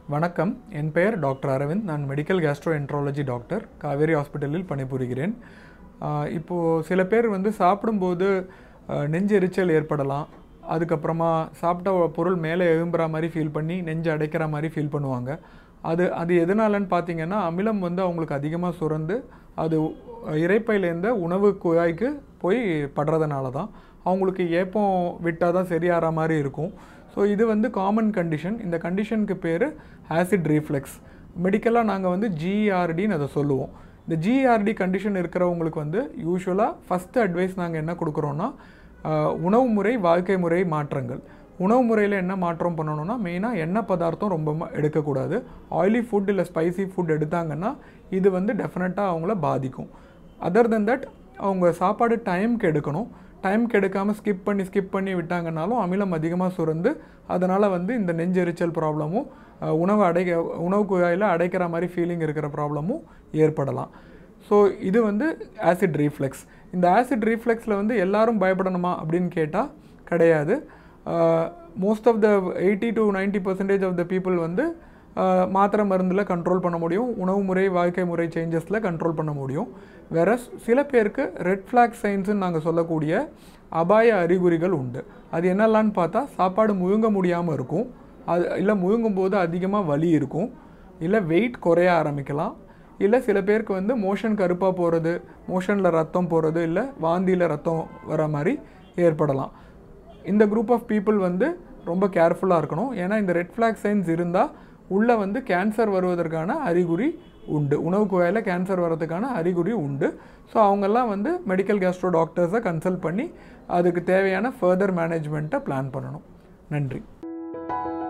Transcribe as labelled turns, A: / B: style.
A: வணக்கம், என் பெயர் டாக்டர் அரவிந்த். நான் மெடிக்கல் கேஸ்ட்ரோஎன்ட்ராலஜி டாக்டர், காவேரி ஹாஸ்பிட்டலில் பணிபுரிகிறேன். இப்போது சில பேர் சாப்பிடும்போது நெஞ்செரிச்சல் ஏற்படலாம். அதுக்கப்புறமா சாப்பிட்ட பொருள் மேலே எழும்புற மாதிரி ஃபீல் பண்ணி நெஞ்சு அடைக்கிற மாதிரி ஃபீல் பண்ணுவாங்க. அது எதனாலன்னு பார்த்தீங்கன்னா, அமிலம் அவங்களுக்கு அதிகமாக சுரந்து அது இரைப்பையிலேருந்து உணவு குழாய்க்கு போய் படுறதுனால தான். அவங்களுக்கு ஏப்பம் விட்டால் தான் சரியாகிற மாதிரி இருக்கும். ஸோ இது காமன் கண்டிஷன். இந்த கண்டிஷனுக்கு பேர் ஆசிட் ரீஃப்ளெக்ஸ். மெடிக்கலாக நாங்கள் ஜிஆர்டின்னு அதை சொல்லுவோம். இந்த ஜிஆர்டி கண்டிஷன் இருக்கிறவங்களுக்கு யூஸ்வலாக ஃபஸ்ட்டு அட்வைஸ் நாங்கள் என்ன கொடுக்குறோன்னா, உணவு முறை, வாழ்க்கை முறை மாற்றங்கள். உணவு முறையில் என்ன மாற்றம் பண்ணணும்னா, மெயினாக எண்ணெய் பதார்த்தம் ரொம்ப எடுக்கக்கூடாது. ஆயிலி ஃபுட் இல்லை ஸ்பைசி ஃபுட் எடுத்தாங்கன்னா இது டெஃபினட்டாக அவங்கள பாதிக்கும். அதர் தென் தட் அவங்க சாப்பாடு டைமுக்கு எடுக்கணும். டைமுக்கு எடுக்காமல் ஸ்கிப் பண்ணி விட்டாங்கன்னாலும் அமிலம் அதிகமாக சுரந்து அதனால் இந்த நெஞ்செரிச்சல் ப்ராப்ளமும் உணவு குழாயில் அடைக்கிற மாதிரி ஃபீலிங் இருக்கிற ப்ராப்ளமும் ஏற்படலாம். ஸோ இது ஆசிட் ரீஃப்ளெக்ஸ். இந்த ஆசிட் ரீஃப்ளெக்ஸில் எல்லாரும் பயப்படணுமா அப்படின்னு கேட்டால் கிடையாது. Most of the 80 to 90% of the people மாத்திரை மருந்தில் கண்ட்ரோல் பண்ண முடியும். உணவு முறை, வாழ்க்கை முறை சேஞ்சஸில் கண்ட்ரோல் பண்ண முடியும். வேற சில பேருக்கு ரெட் ஃப்ளாக் சைன்ஸ்ன்னு நாங்கள் சொல்லக்கூடிய அபாய அறிகுறிகள் உண்டு. அது என்னெல்லான்னு பார்த்தா, சாப்பாடு முழுங்க முடியாமல் இருக்கும், இல்லை முழுங்கும் போது அதிகமாக வலி இருக்கும், இல்லை வெயிட் குறைய ஆரம்பிக்கலாம், இல்லை சில பேருக்கு மோஷன் கருப்பாக போகிறது, மோஷனில் ரத்தம் போகிறது, இல்லை வாந்தியில் ரத்தம் வர மாதிரி ஏற்படலாம். இந்த குரூப் ஆஃப் பீப்புள் ரொம்ப கேர்ஃபுல்லாக இருக்கணும். ஏன்னா இந்த ரெட் ஃப்ளாக் சைன்ஸ் இருந்தால் உள்ளே கேன்சர் வருவதற்கான அறிகுறி உண்டு. உணவு குழாயில் கேன்சர் வர்றதுக்கான அறிகுறி உண்டு. ஸோ அவங்கெல்லாம் மெடிக்கல் கேஸ்ட்ரோ டாக்டர்ஸை கன்சல்ட் பண்ணி அதுக்கு தேவையான ஃபர்தர் மேனேஜ்மெண்ட்டை பிளான் பண்ணணும். நன்றி.